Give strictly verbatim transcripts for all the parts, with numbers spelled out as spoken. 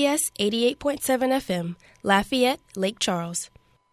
S eighty-eight point seven F M, Lafayette, Lake Charles.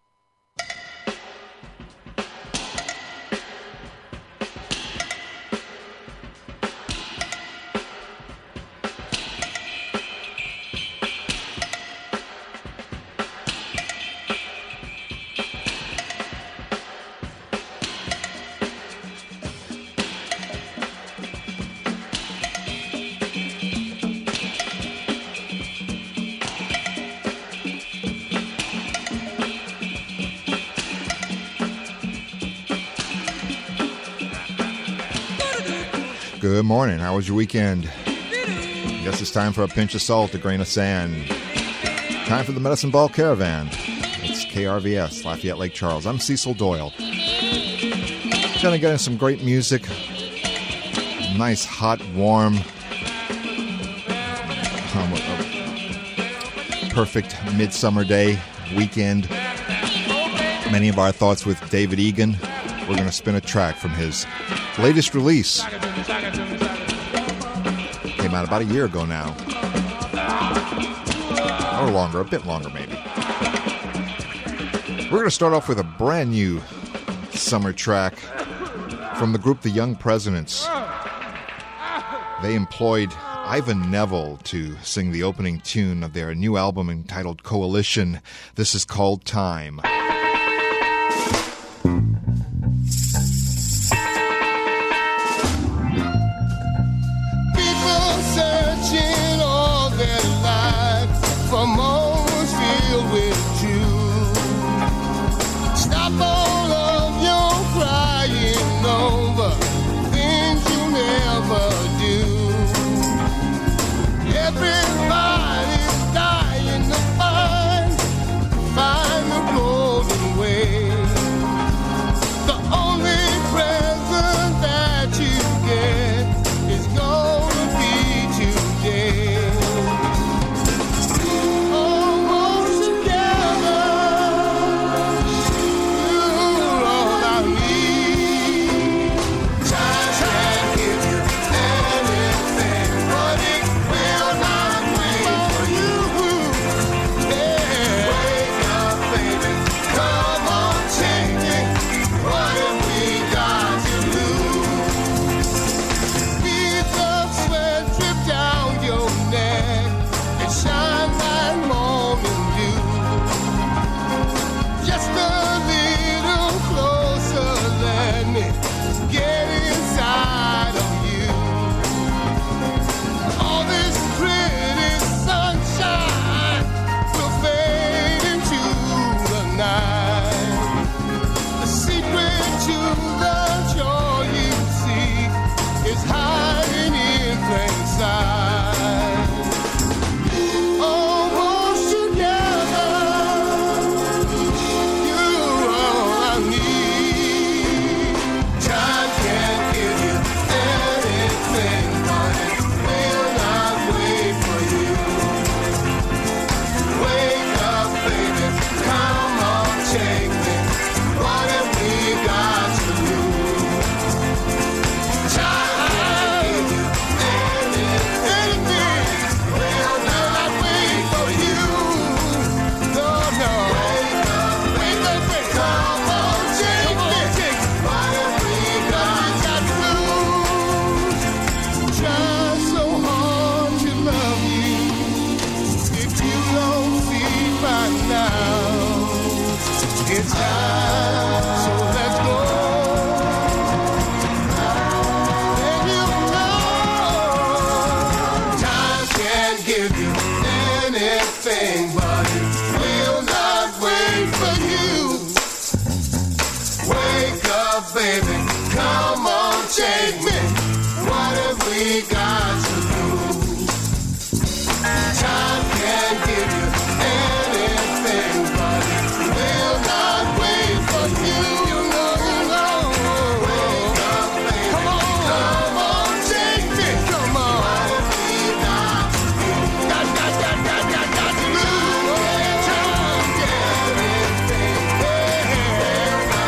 Good morning. How was your weekend? Guess it's time for a pinch of salt, a grain of sand. Time for the Medicine Ball Caravan. It's K R V S, Lafayette, Lake Charles. I'm Cecil Doyle. Gonna get in some great music. Nice, hot, warm, um, perfect midsummer day weekend. Many of our thoughts with David Egan. We're going to spin a track from his latest release. Came out about a year ago now. Or longer, a bit longer maybe. We're going to start off with a brand new summer track from the group The Young Presidents. They employed Ivan Neville to sing the opening tune of their new album entitled Coalition. This is called Time. For moments filled with truth. Stop all of your crying over things you never do. Everybody's dying to find, find the golden way. The only present that you get is gonna be today.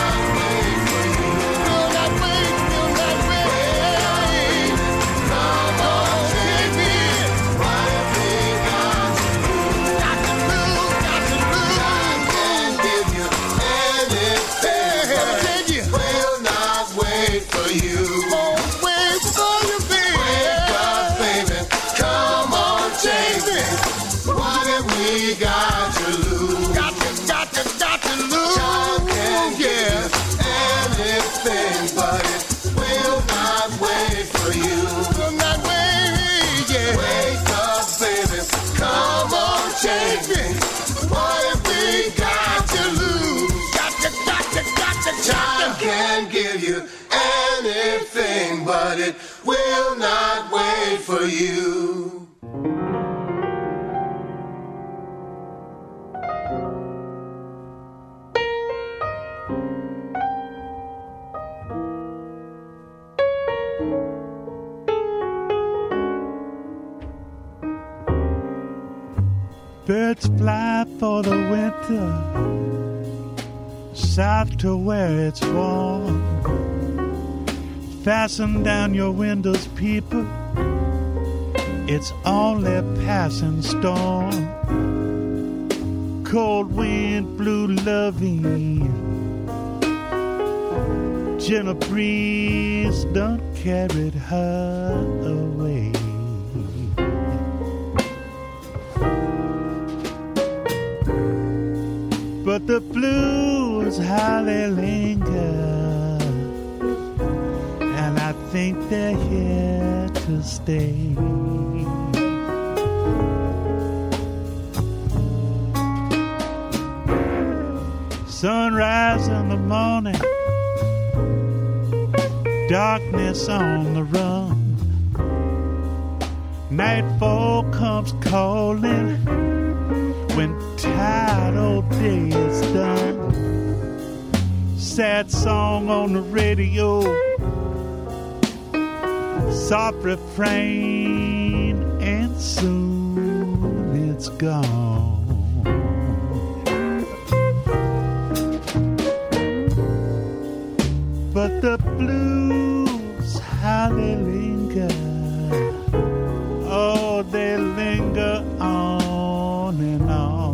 Come What have we got to lose? Got to, got to, got to lose. Time can give anything, but it will not wait for you. Will not wait, yeah. Wake up, baby. Come on, change me. What have we got to lose? Got to, got to, got to, time can give you anything, but it will not wait for you. Birds fly for the winter, south to where it's warm. Fasten down your windows, people. It's only a passing storm. Cold wind blew loving. Gentle breeze done carried her away. But the blues, how they linger, and I think they're here to stay. Sunrise in the morning, darkness on the run. Nightfall comes calling when tired old day is done. Sad song on the radio, soft refrain, and soon it's gone. But the blues, how they linger, oh, they linger on and on.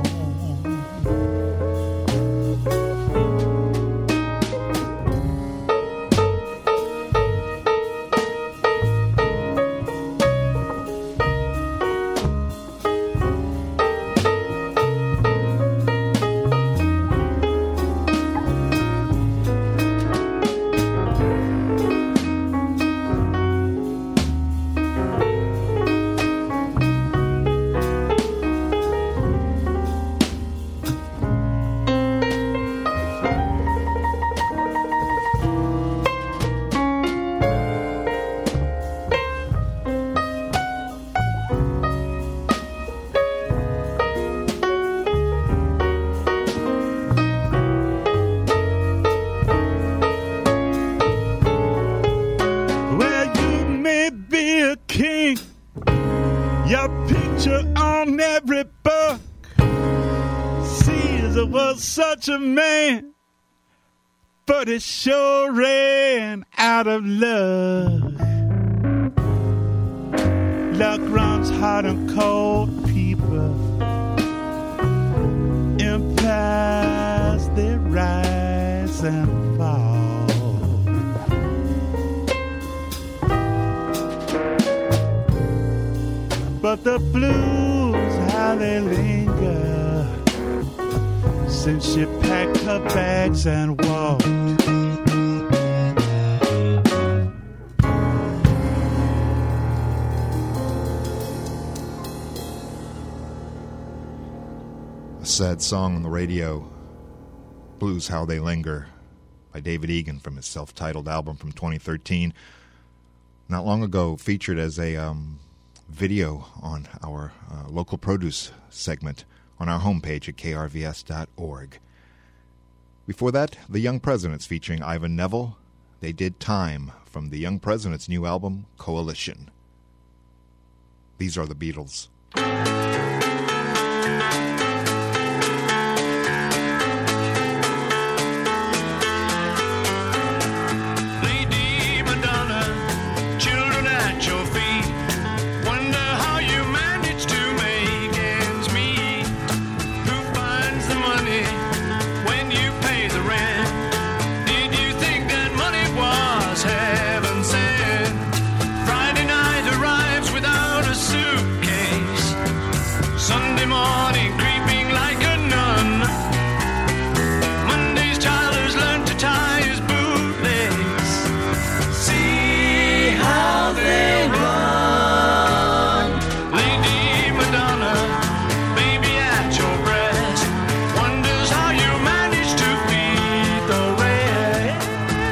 Such a man, but it sure ran out of luck. Luck runs hot and cold, people. Empires, they rise and fall. But the blues, how they linger since she packed her bags and walked. A sad song on the radio, Blues How They Linger, by David Egan from his self-titled album from twenty thirteen. Not long ago, featured as a um, video on our uh, local produce segment on our homepage at K R V S dot org. Before that, The Young Presidents featuring Ivan Neville. They did Time from the Young Presidents' new album, Coalition. These are the Beatles. Lady Madonna, children at your feet, wonder how you manage to make ends meet. Who finds the money when you pay the rent? Did you think that money was heaven sent? Friday night arrives without a suitcase. Monday morning creeping like a nun. Monday's child has learned to tie his bootlace. See how they run. Lady Madonna, baby at your breast, wonders how you manage to feed the rest.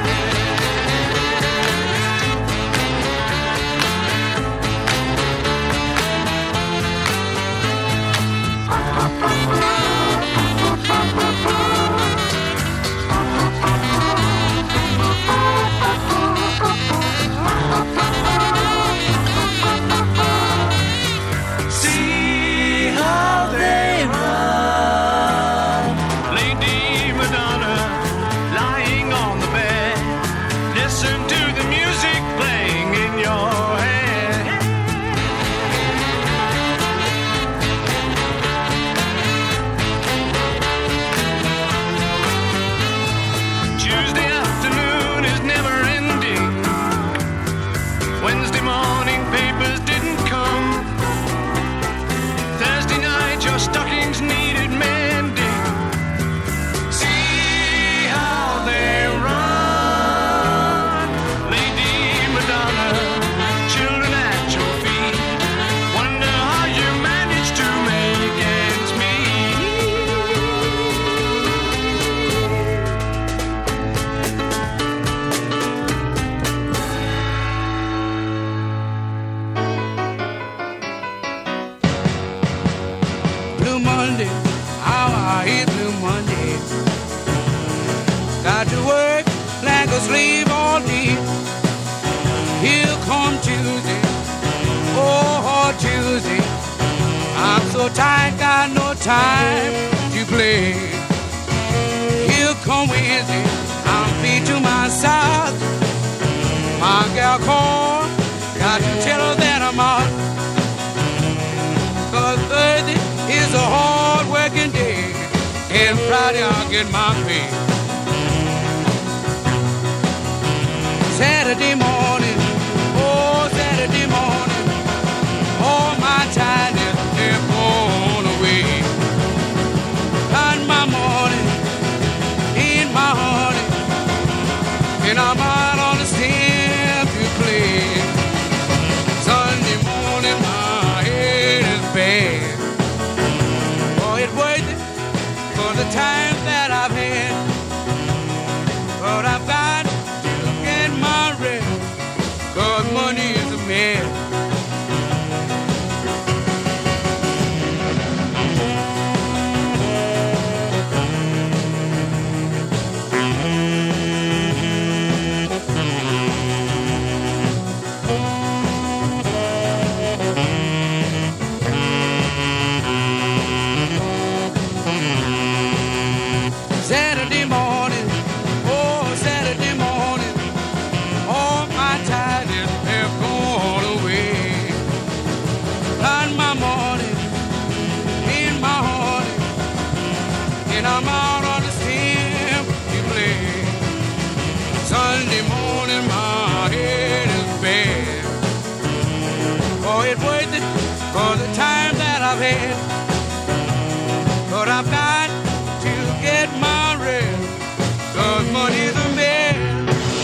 See how they run. Lady Madonna, lying on the bed, listen to the music playing in your head. Tuesday afternoon is never ending. Wednesday morning papers didn't come. Thursday night your stockings needed mending. See how they run. Lady Madonna, children at your feet, wonder how you manage to make ends Blue Monday, how I hate Blue Monday. Got to work like a slave all day. Here come Tuesday, oh Tuesday. I'm so tired, got no time to play. Here come Wednesday, I'm beat to my side. My gal called, got to tell her that I'm out. Cause Thursday is a hard working day, and Friday I'll get my pay. Saturday morning, oh Saturday morning, all my tiredness they're gone away. On my morning, in my honey, and I'm out on the stand to play. Sunday morning, my head is bad. Oh, it's worth it for the time that I've had. But I've got to get my rest, cause money is a man. Saturday morning, oh Saturday morning, all my tiredness have gone away. On my morning, in my honey, and I'm out on the stem to play. Sunday morning, my head is bad. Oh, it's worth it for the time that I've had. But I've got to get my rest, cause money's a man.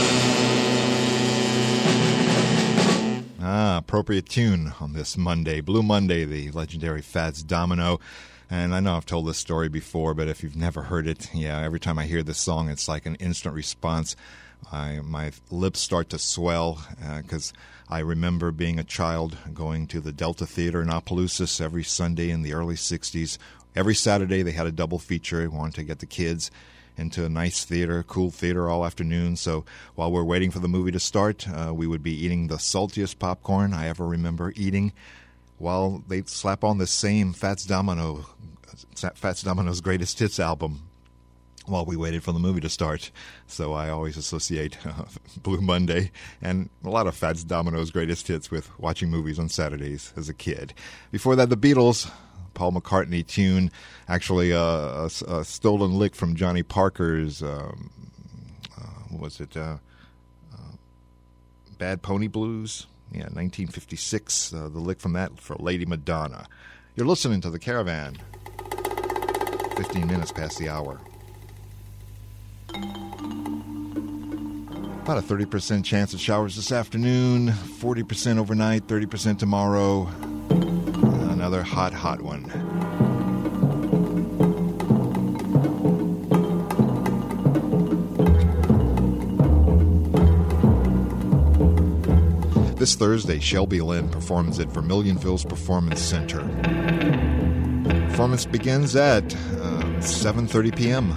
Ah, appropriate tune on this Monday. Blue Monday, the legendary Fats Domino. And I know I've told this story before, but if you've never heard it, yeah, every time I hear this song, it's like an instant response. I, my lips start to swell because uh, I remember being a child going to the Delta Theater in Opelousas every Sunday in the early sixties. Every Saturday they had a double feature. They wanted to get the kids into a nice theater, cool theater all afternoon. So while we're waiting for the movie to start, uh, we would be eating the saltiest popcorn I ever remember eating while they'd slap on the same Fats Domino, Fats Domino's Greatest Hits album while we waited for the movie to start. So I always associate uh, Blue Monday and a lot of Fats Domino's Greatest Hits with watching movies on Saturdays as a kid. Before that, the Beatles, Paul McCartney tune, actually uh, a, a stolen lick from Johnny Parker's, um, uh, what was it, uh, uh, Bad Pony Blues? Yeah, nineteen fifty-six, uh, the lick from that for Lady Madonna. You're listening to The Caravan. fifteen minutes past the hour. About a thirty percent chance of showers this afternoon, forty percent overnight, thirty percent tomorrow. Another hot, hot one. This Thursday, Shelby Lynn performs at Vermilionville's Performance Center. Performance begins at uh, seven thirty p.m.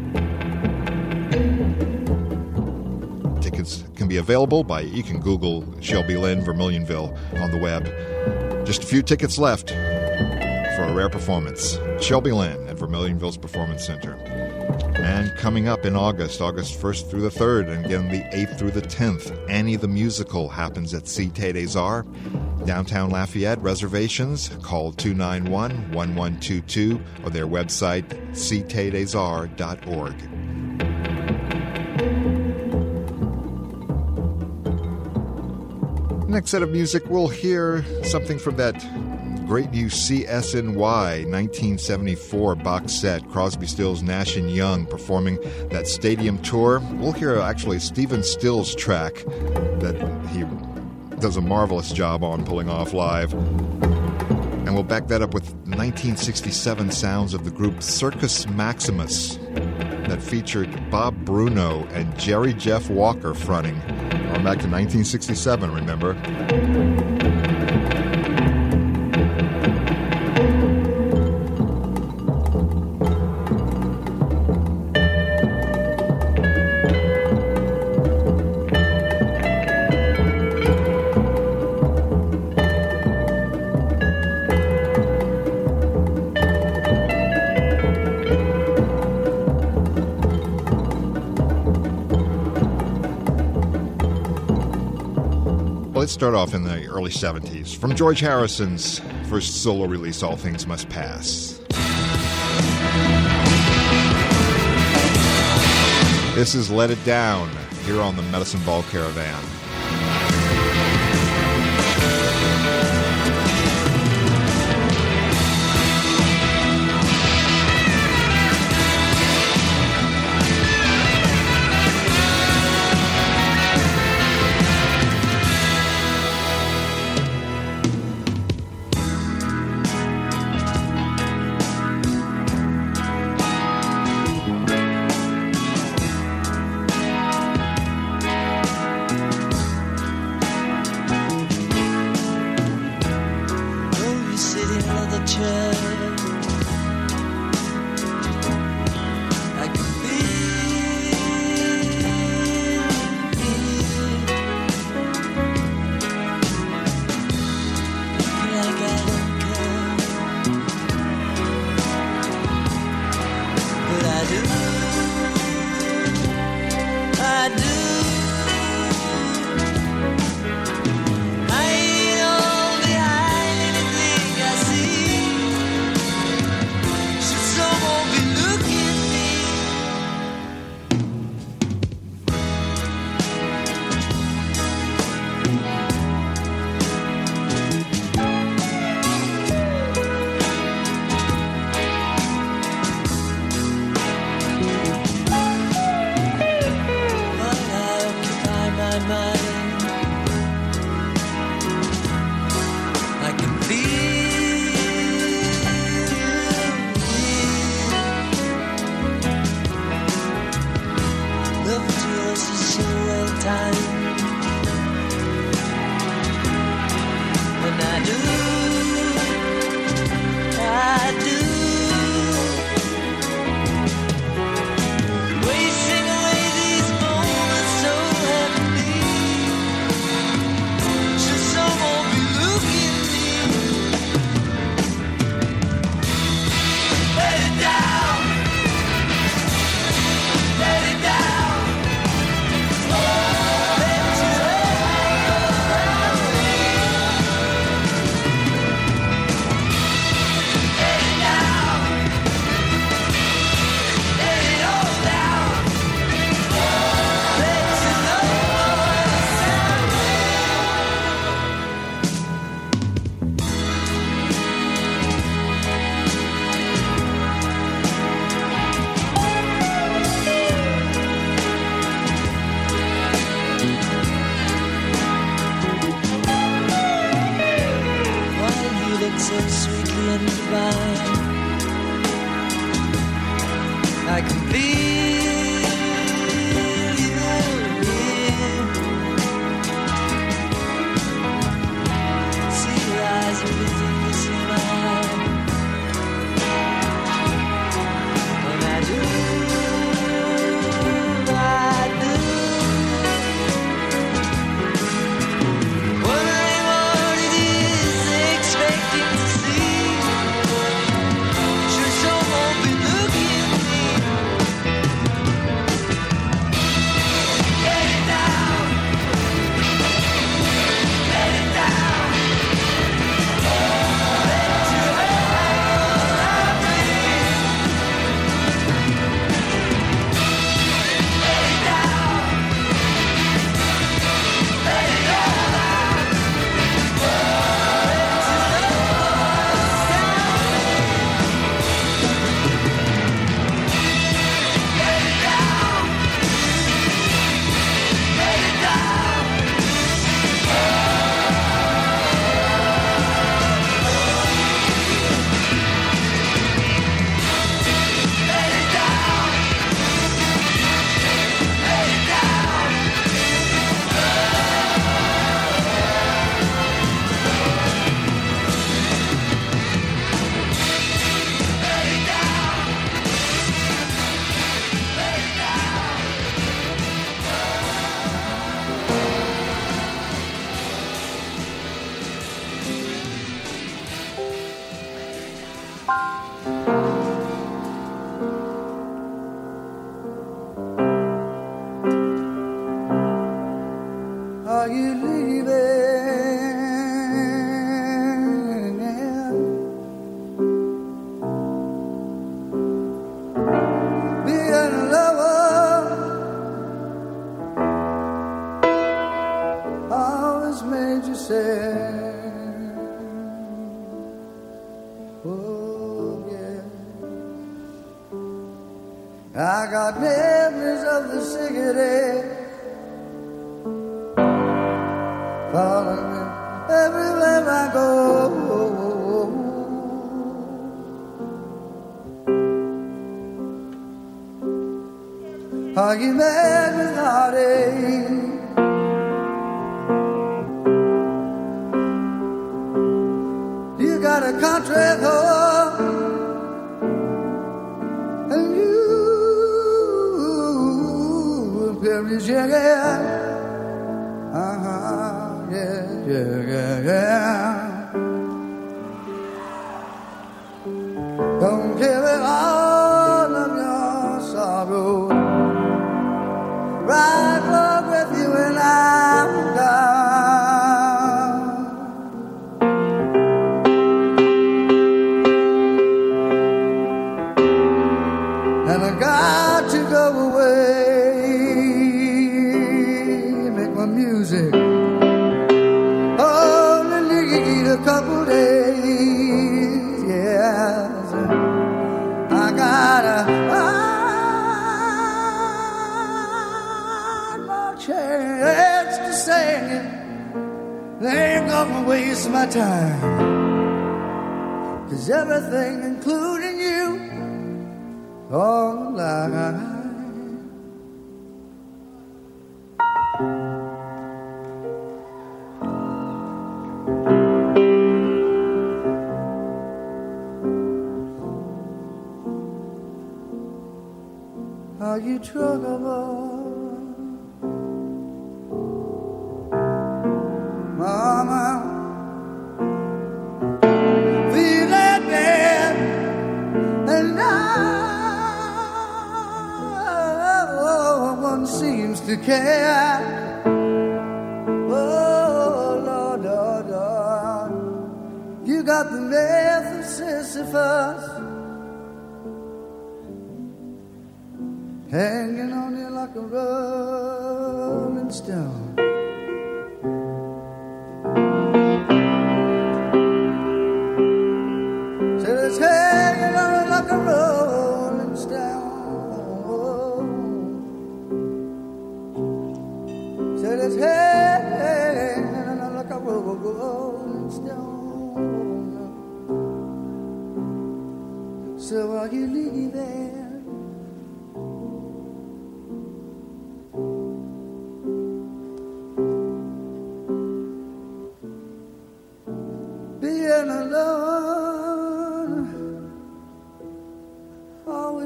Tickets can be available by, you can Google Shelby Lynn Vermilionville on the web. Just a few tickets left for a rare performance. Shelby Lynn at Vermilionville's Performance Center. And coming up in August, August first through the third, and again the eighth through the tenth, Annie the Musical happens at Cité des Arts, downtown Lafayette. Reservations, call two nine one, one one two two or their website, cité des arts dot org. Next set of music, we'll hear something from that great new C S N Y nineteen seventy-four box set, Crosby, Stills, Nash and Young performing that stadium tour. We'll hear actually Stephen Stills' track that he does a marvelous job on pulling off live. And we'll back that up with nineteen sixty-seven sounds of the group Circus Maximus that featured Bob Bruno and Jerry Jeff Walker fronting. Going back to nineteen sixty-seven, remember? Let's start off in the early seventies. From George Harrison's first solo release, All Things Must Pass. This is Let It Down, here on the Medicine Ball Caravan. I can feel you here. See your eyes are busy kissing mine. And I do, I do. Wondering what it is they expect you to see. Should someone be looking at me? Let it down. Let it down. Let your heart breathe. Let it down. Let it all out. Let it down. Let it down. Let it down. Let it down. Let it down. Let it down. Are you leaving? Being a lover always made you sad. Oh yeah. I got memories of the cigarette following me everywhere I go. Are you mad with heartache? You got a country home, and you Paris, yeah, yeah. Uh-huh, yeah, yeah, yeah, yeah. Don't carry all of your sorrow. Right along with you when I'm gone. And I got to go away, make my music. Only need a couple days, yes. I gotta find my chance to sing it. They ain't gonna waste my time, 'cause everything, including you, all lie. Are you trouble, Mama? Feel that bad, and no one seems to care. Oh Lord, Lord, Lord, you got the myth of Sisyphus hanging on you like a rolling stone. Said it's hanging on you like a rolling stone. Said it's hanging on you like a rolling stone. So are you leaving?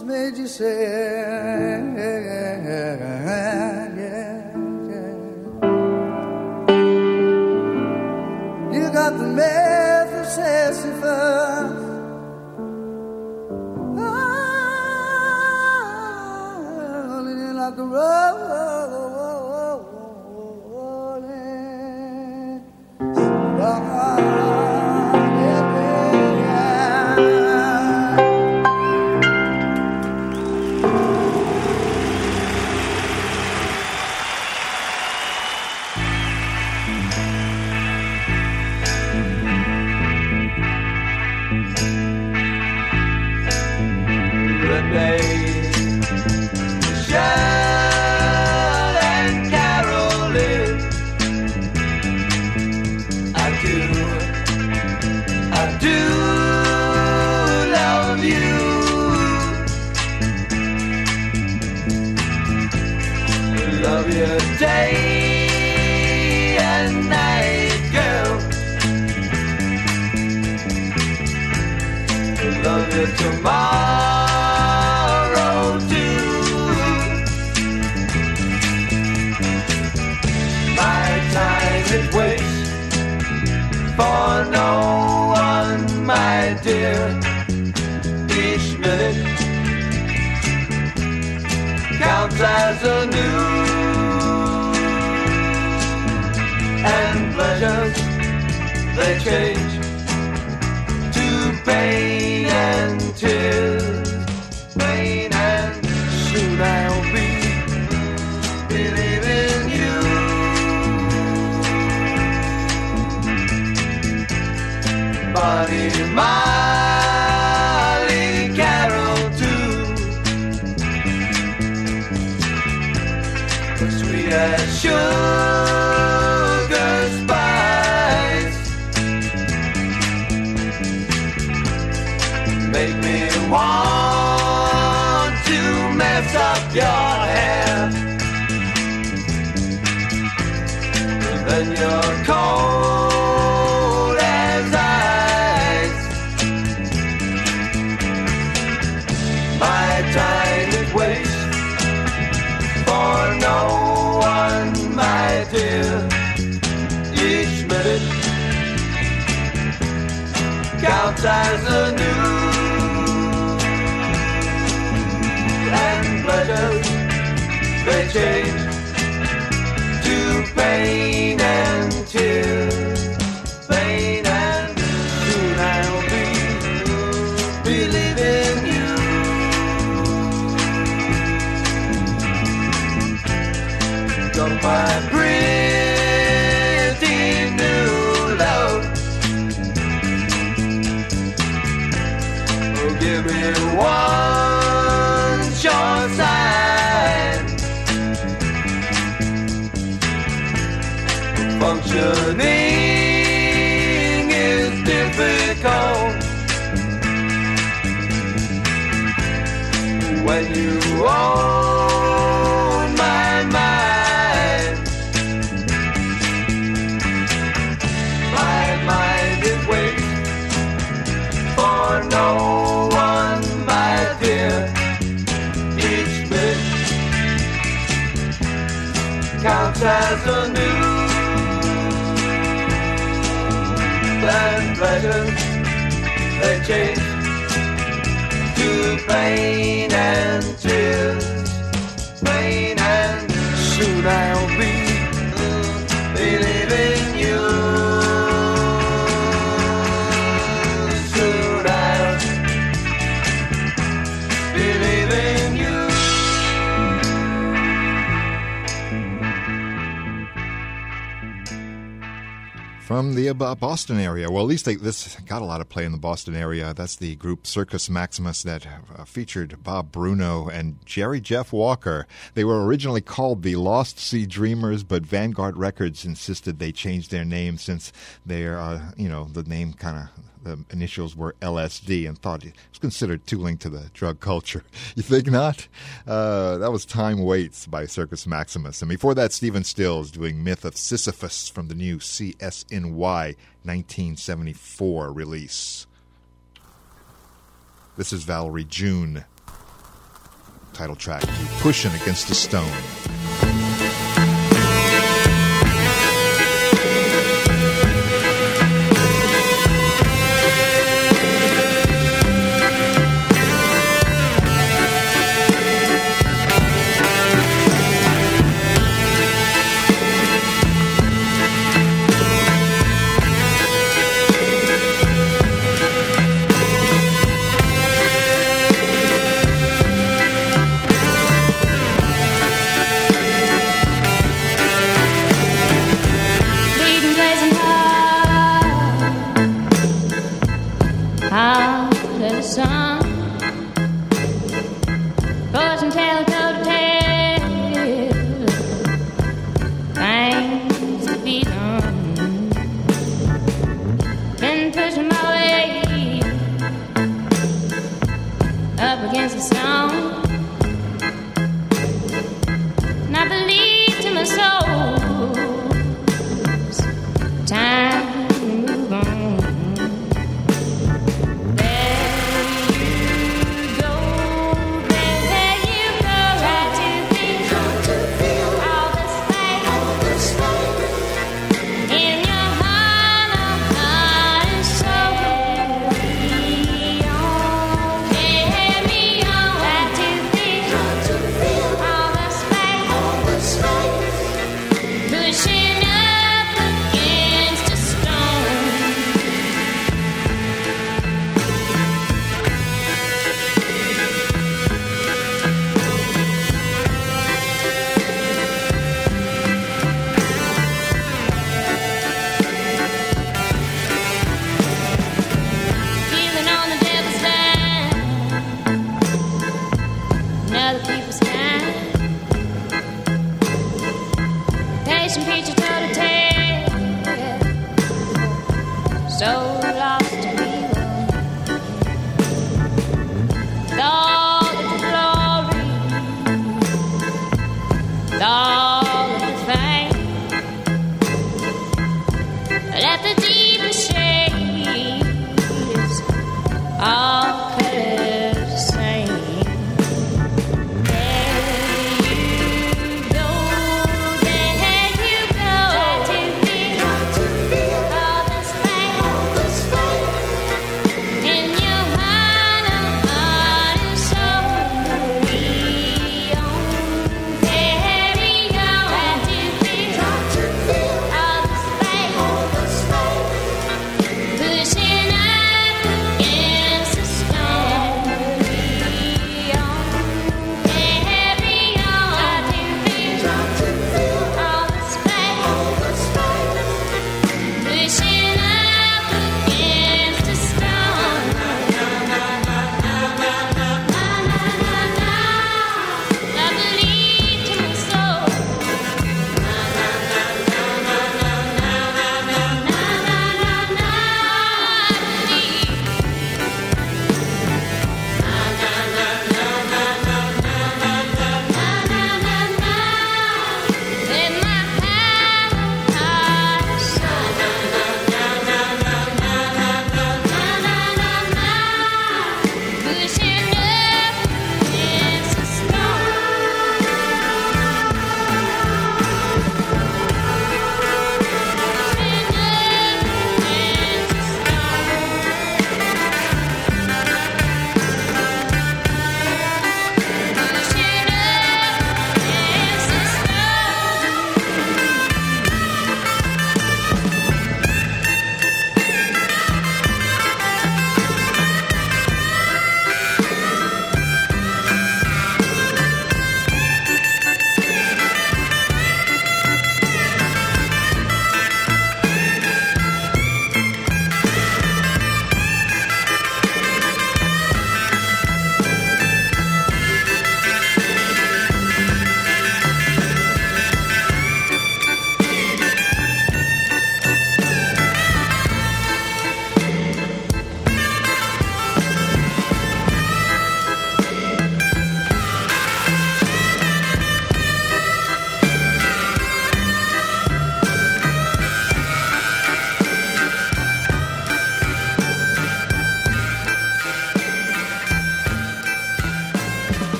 has made you sad. Yeah, yeah. You got the mouth of Sisyphus. Rolling like a rolling stone. Day and night, girl. Love you tomorrow too. My time is waste for no one, my dear. Each minute counts as a new. And pleasures, they change to pain and tears. Pain and soon I'll be believing you. Bonnie, Molly, Carol too. Sweet as sugar. Make me want to mess up your hair. Then you're cold as ice. My time is waste for no one, my dear. Each minute counts as a new. They change to pain and tears. Pain and soon I'll be believing you. Got my pretty new love. Oh, give me one sure sign. Functioning is difficult when you own my mind. My mind is waste for no one, my dear. Each bit counts as a new. And pleasures, they change to pain and tears. Pain and soon I'll be believing you. Soon I'll believe in you. From the uh, Boston area. Well, at least they, this got a lot of play in the Boston area. That's the group Circus Maximus that uh, featured Bob Bruno and Jerry Jeff Walker. They were originally called the Lost Sea Dreamers, but Vanguard Records insisted they change their name since they're, uh, you know, the name kind of, the initials were L S D and thought it was considered too linked to the drug culture. You think not? Uh, that was Time Waits by Circus Maximus. And before that, Stephen Stills doing Myth of Sisyphus from the new C S N Y nineteen seventy-four release. This is Valerie June. title track to Pushing Against a Stone. To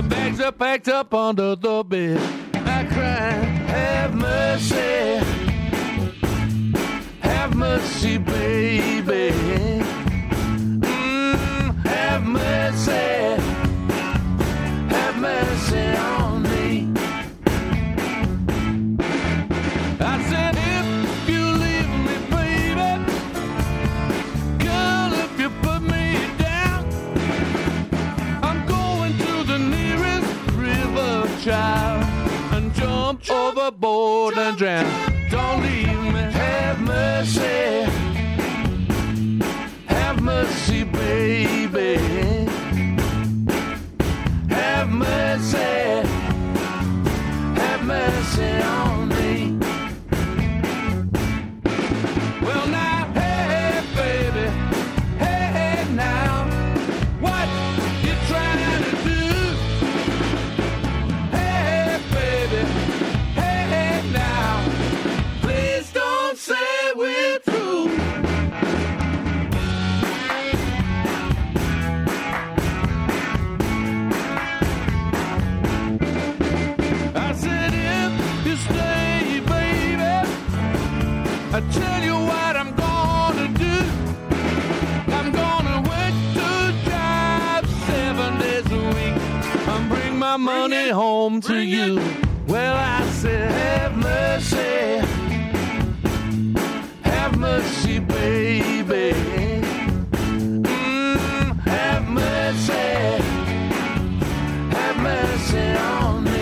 Bags are packed up under the bed. I cry, have mercy, have mercy, baby. Mm, have mercy, have mercy on me. I said, if you leave me, baby, girl, if you put me down, I'm going to the nearest river, child, and jump overboard and drown. Don't leave me. Have mercy, have mercy, baby. Have mercy, have mercy on me. Well now, hey baby, hey now, what you trying to do? Hey baby, hey now, please don't say we're through. I said if you stay, baby, I tell you what I'm gonna do. I'm gonna work two jobs seven days a week and bring my money home to you. Well, I said, have mercy, have mercy, baby. Mm, have mercy, have mercy on me.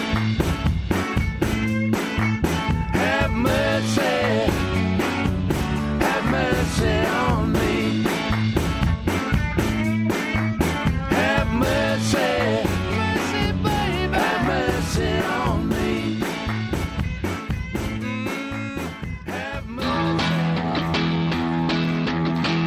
Have mercy, have mercy on me. Have mercy, mercy, baby. Have mercy on me. Mm, have mercy.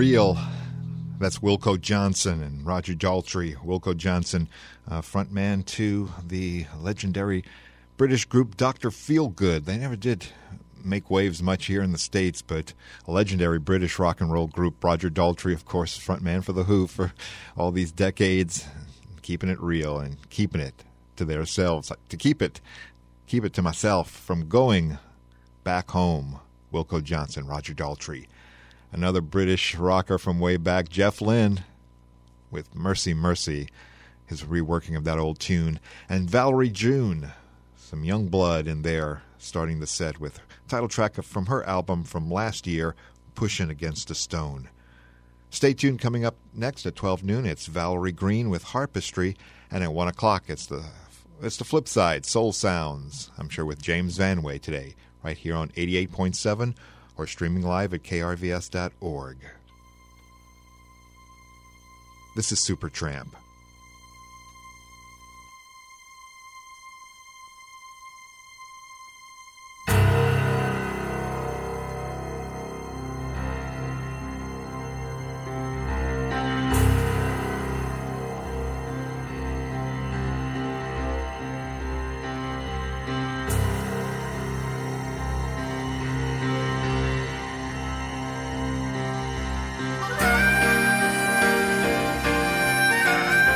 Real. That's Wilco Johnson and Roger Daltrey. Wilco Johnson, uh, frontman to the legendary British group Doctor Feelgood. They never did make waves much here in the States, but a legendary British rock and roll group. Roger Daltrey, of course, frontman for The Who for all these decades, keeping it real and keeping it to themselves. To keep it, keep it to myself from going back home. Wilco Johnson, Roger Daltrey. Another British rocker from way back, Jeff Lynne, with Mercy Mercy, his reworking of that old tune. And Valerie June, some young blood in there, starting the set with title track from her album from last year, Pushin' Against a Stone. Stay tuned. Coming up next at twelve noon, it's Valerie Green with Harpistry, and at one o'clock, it's the it's the flip side, Soul Sounds, I'm sure with James Vanway today, right here on eighty-eight point seven, or streaming live at K R V S dot org. This is Supertramp. Thank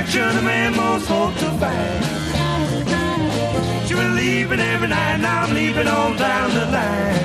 attraction a man most hoped to find. She was leaving every night, now I'm leaving on down the line.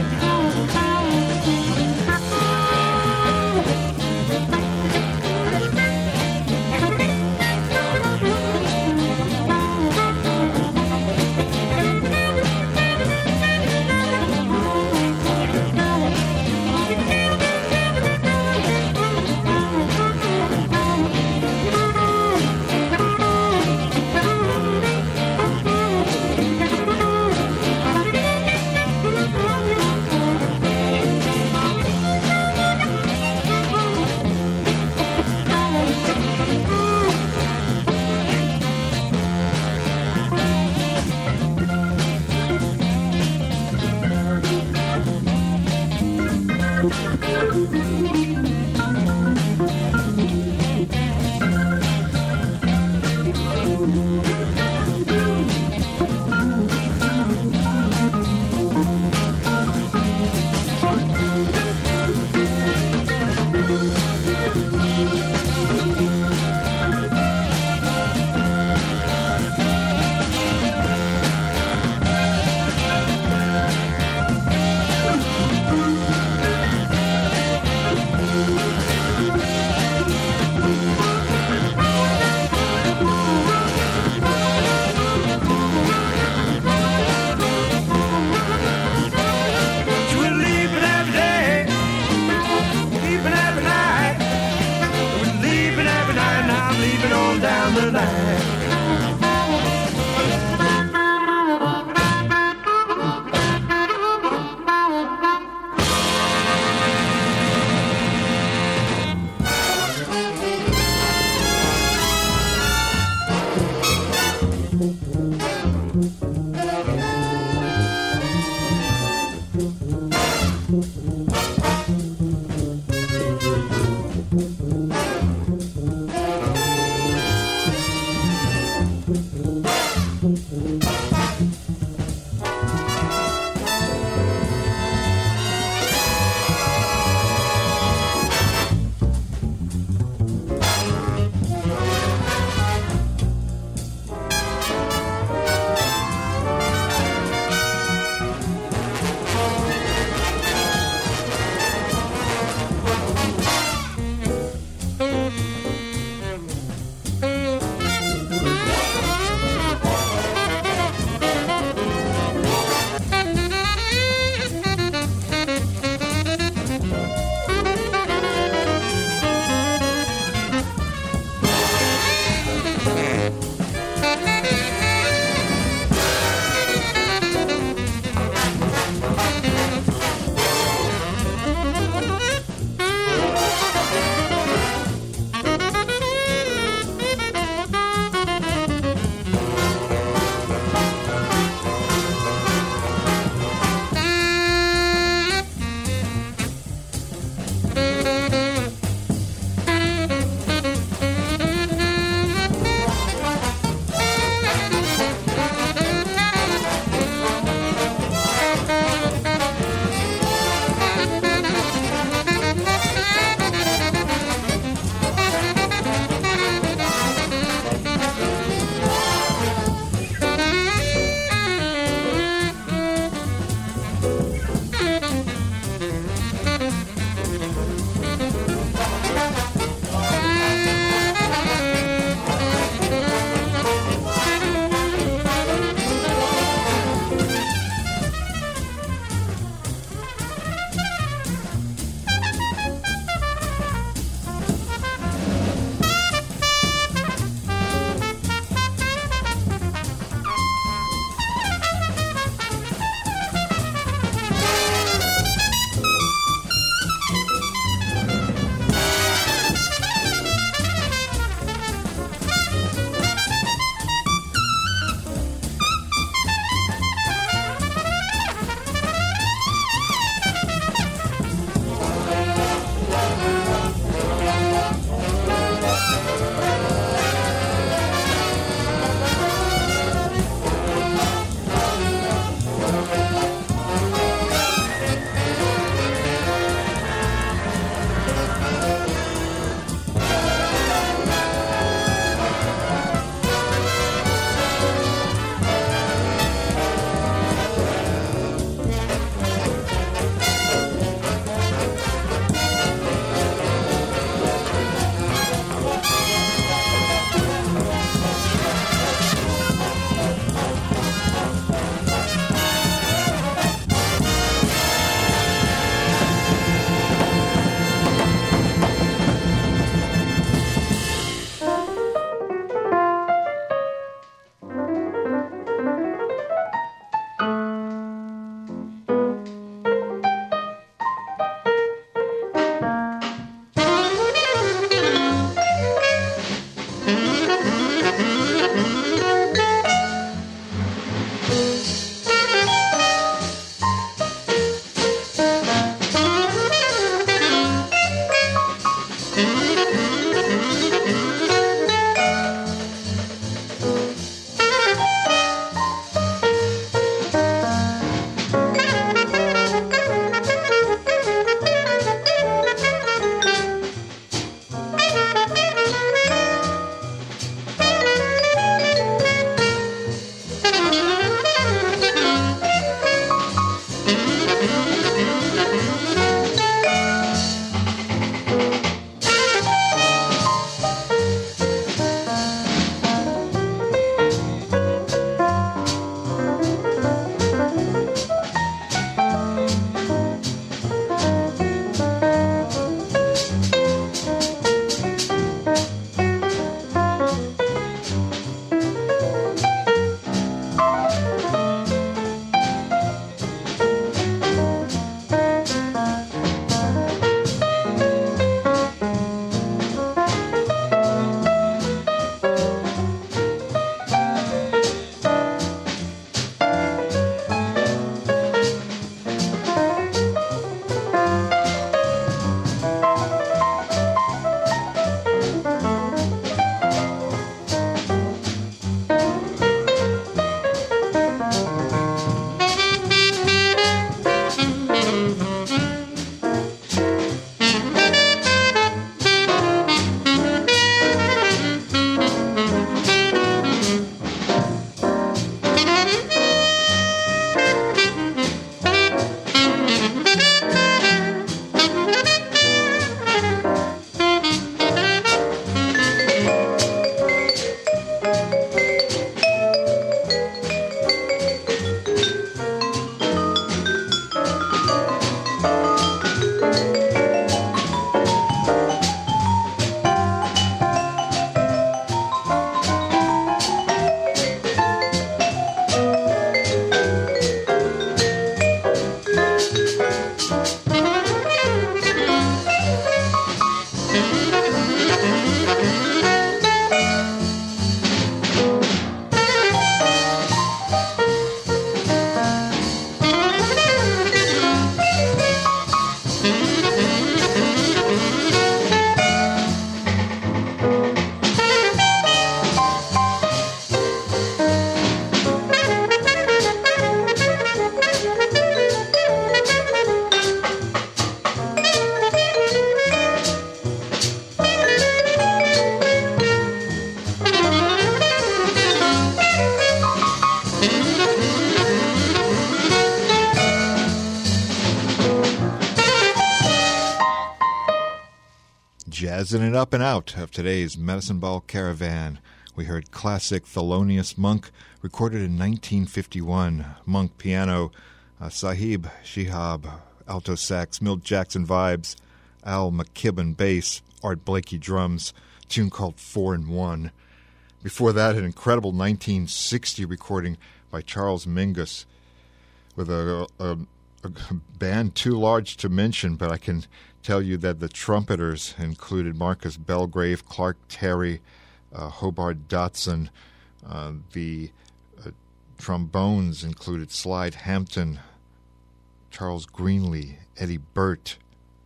President Up and Out of today's Medicine Ball Caravan. We heard classic Thelonious Monk, recorded in nineteen fifty-one. Monk piano, uh, Sahib Shihab alto sax, Milt Jackson vibes, Al McKibben bass, Art Blakey drums, a tune called Four and One. Before that, an incredible nineteen sixty recording by Charles Mingus with a, a, a band too large to mention, but I can tell you that the trumpeters included Marcus Belgrave, Clark Terry, uh, Hobart Dotson. Uh, the uh, trombones included Slide Hampton, Charles Greenlee, Eddie Burt.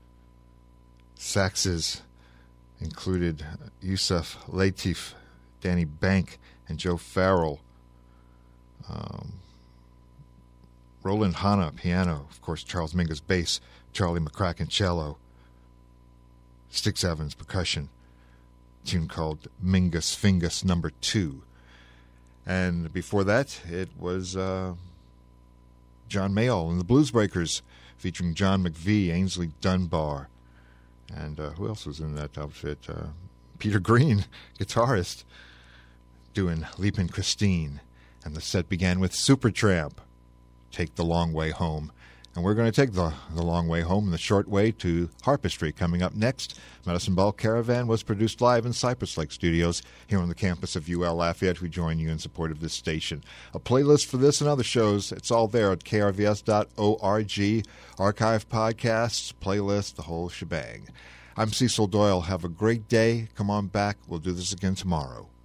Saxes included Yusuf Latif, Danny Bank, and Joe Farrell. Um, Roland Hanna, piano. Of course, Charles Mingus, bass. Charlie McCracken, cello. Styx Evans, percussion. A tune called Mingus Fingus Number Two. And before that, it was uh, John Mayall and the Blues Breakers, featuring John McVie, Ainsley Dunbar. And uh, who else was in that outfit? Uh, Peter Green, guitarist, doing Leapin' Christine. And the set began with Supertramp, Take the Long Way Home. And we're going to take the, the long way home and the short way to Harpistry. Coming up next, Medicine Ball Caravan was produced live in Cypress Lake Studios here on the campus of U L Lafayette. We join you in support of this station. A playlist for this and other shows, it's all there at K R V S dot org. Archive podcasts, playlist, the whole shebang. I'm Cecil Doyle. Have a great day. Come on back. We'll do this again tomorrow.